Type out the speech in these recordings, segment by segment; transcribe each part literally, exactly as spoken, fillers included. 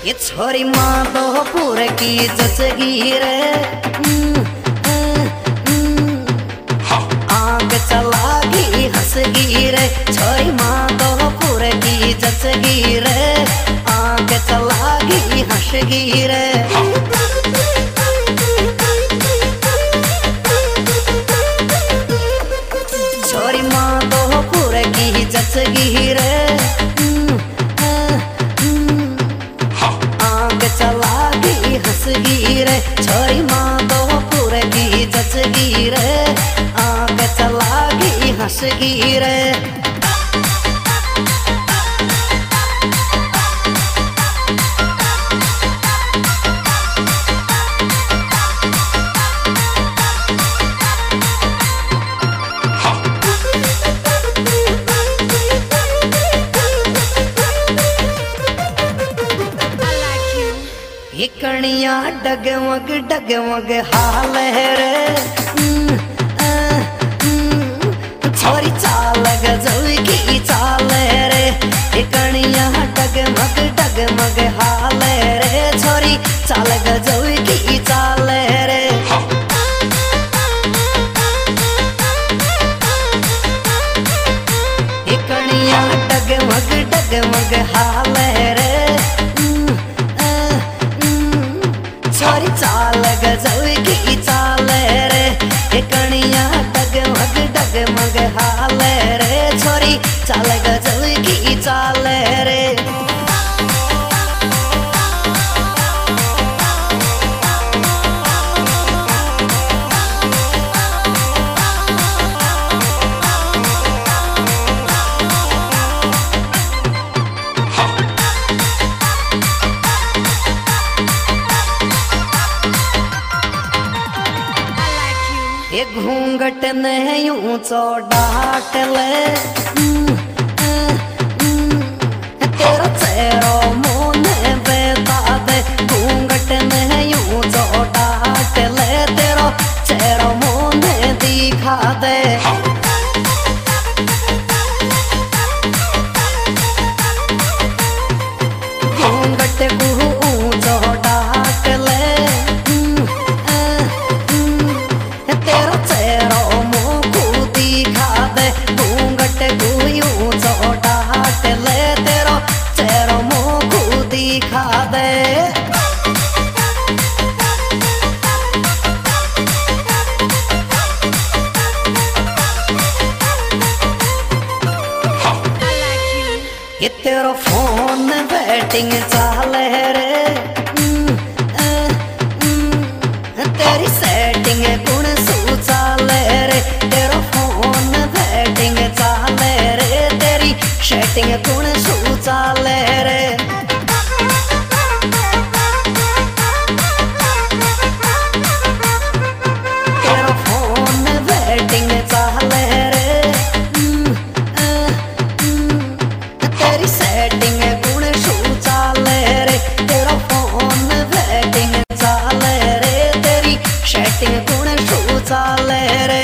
ये छोरी माधोपुर की जचगी रे, आग चलागी हंसगी रे। छोरी माधोपुर की जचगी रे, आग चलागी हंसगी रे। छोरी माधोपुर की जचगी रे, चलागी हंसगी रे। छोरी माधोपुर की जचगी रे, आग चलागी हंसगी रे। कणिया डगमग डगमग हाल है रे, छोरी चाल गजब की चाल है रे। कणिया डगमग डगमग हाल है रे, छोरी चाल गजब की चाल है रे। कणिया डगमग डगमग हाल है रे, छोरी चाल गजब की चाल रे। कणिया डगमग डगमग हाल रे, छोरी चाल गजब की चाल रे। ये घूंघट ने यूं चौड़ाट ले, तेरा चेहरा मोने बेता दे। घूंघट ने यूं चौड़ाट ले, तेरा चेहरा मोने दिखा दे। घूंघट को चौड़ाट ले, दिखा दे। ये तेरा फोन बैटिंग चाल है रे, तेरी सेटिंग गुण सू चाल है रे। तेरा फोन बैटिंग चाल है रे, तेरी सेटिंग गुण सू चाल है रे। चाल रे, तेरी सेटिंग गुण शू चाल रे। तेरा फोन बैटिंग चाल रे, तेरी सेटिंग गुण शू चाल रे।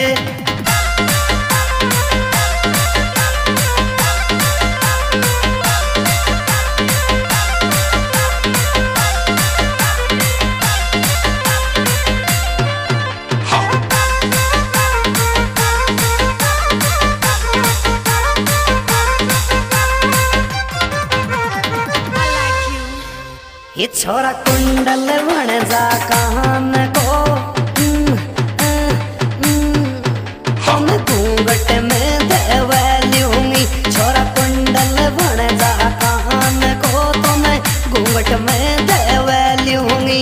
ये छोरा कुंडल बन जा कान को, तुम घूंघट में देवे लूंगी। छोरा कुंडल बन जा कान को, तुम घूंघट में देवे लूंगी।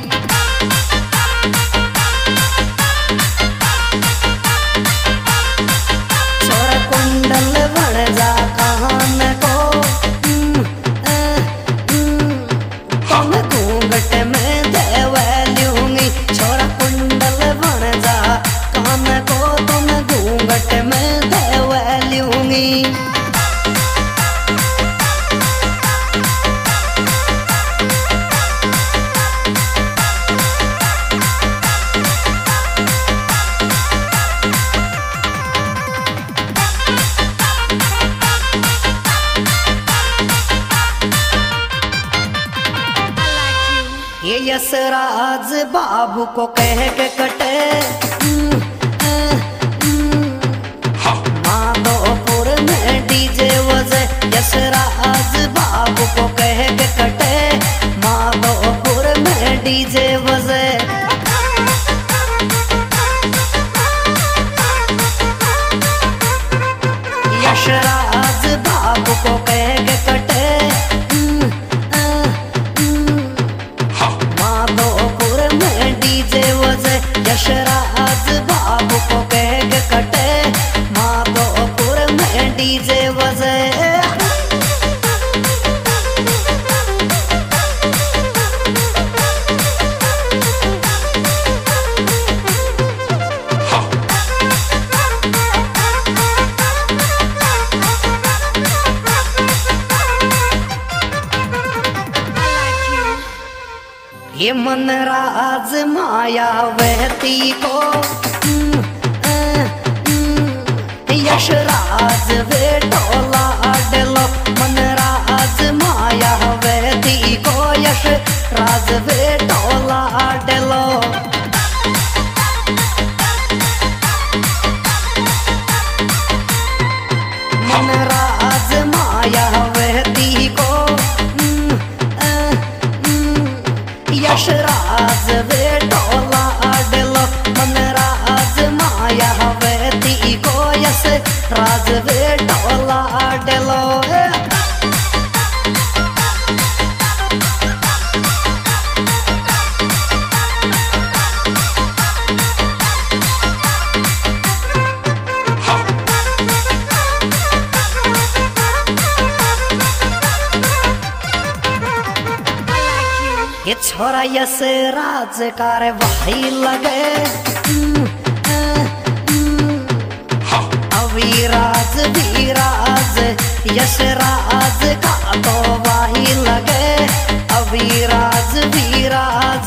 छोरा कुंडल बन जा कान को, घूंघट में देवे लूंगी। छोरा ये यशराज बाबू को कह के कटे माधोपुर में डीजे बजे। यशराज बाबू को कह के कटे माधोपुर में डीजे बजे। यशराज बाबू को कह के कटे माधोपुर में डीजे बजे। यशराज बाबू को कह के कटे माधोपुर में डीजे बजे। ये मनराज मायावती को यशराज बेटोला डलो। मनराज मायावती को यशराज बेटोला डलो। मनराज मायावती को यशराज बेटोला डलो। मनराज मायावती को यशराज बेटोला डलो। ये छोरा यशराज कार्यवाही लगे। अविराज विराज यशराज का तो वाही लगे। अविराज विराज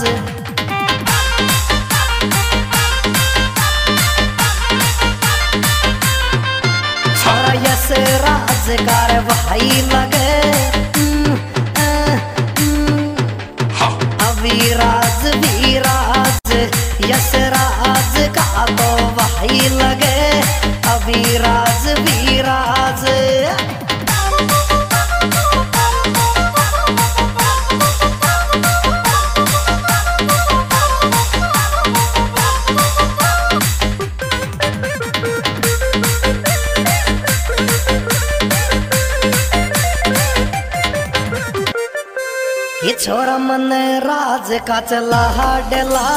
छोरा यशराज कार्यवाही लगे। अविराज विराज यशराज का तो वही लगे। अविराज विराज ये छोरा मन राज का चला डला।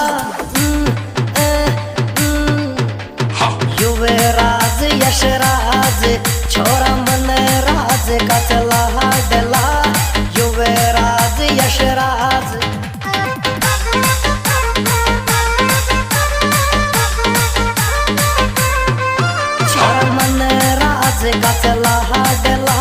युवराज यशराज छोरा मन राज का चला डला। युवराज यशराज छोरा मन राज का चला डला।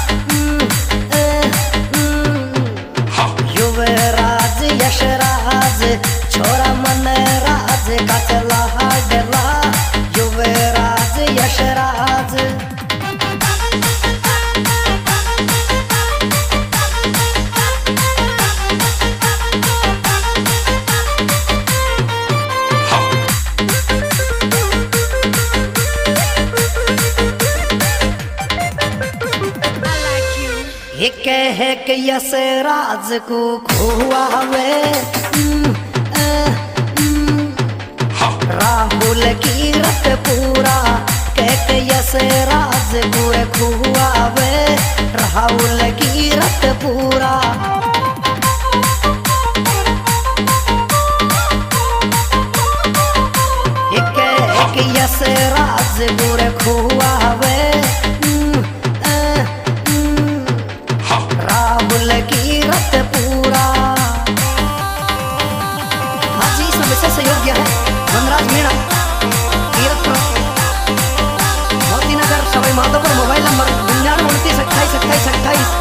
युवराज यशराज छोरा मन राज का चला डला। युवराज यशराज ये कह के यशराज को खुआवे। राहुल की रत पूरा कह के यशराज को खुआवे। राहुल की रत पूरा ये कह के यशराज को खुआवे। राहुल की रत पूरा हाजी समस्या सहयोग दिया है वनराज मीणा मोतीनगर सवाई माधोपुर। मोबाइल नंबर निन्यानवे उनतीस अट्ठाईस अट्ठाईस अट्ठाईस।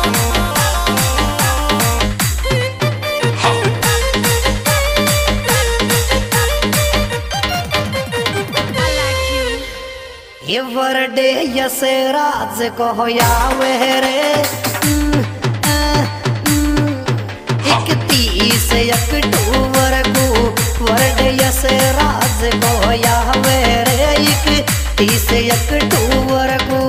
ये वरडे यशराज को होयावे रे। इकतीस अक्टूबर को वर्ड यस राज को यावे रे इकतीस अक्टूबर को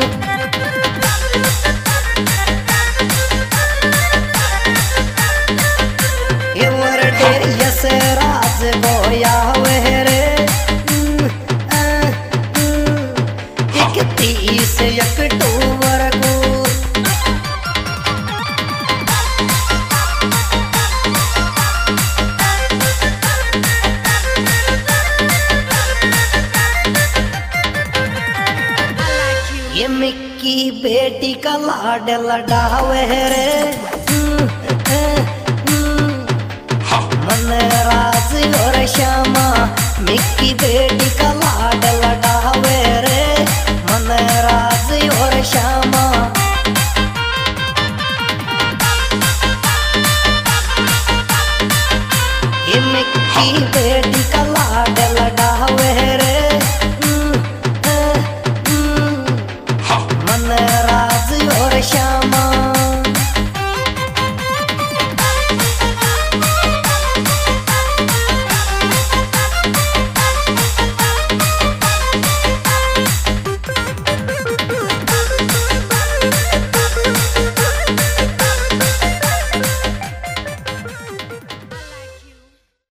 ये वर्ड यस राज को यावे रे इकतीस अक्टूबर को ये मिक्की बेटी का लाड लडावे रे मन राज और श्यामा मिक्की बेटी का लाड लडावे रे मन राज और श्यामा ये मिक्की बेटी का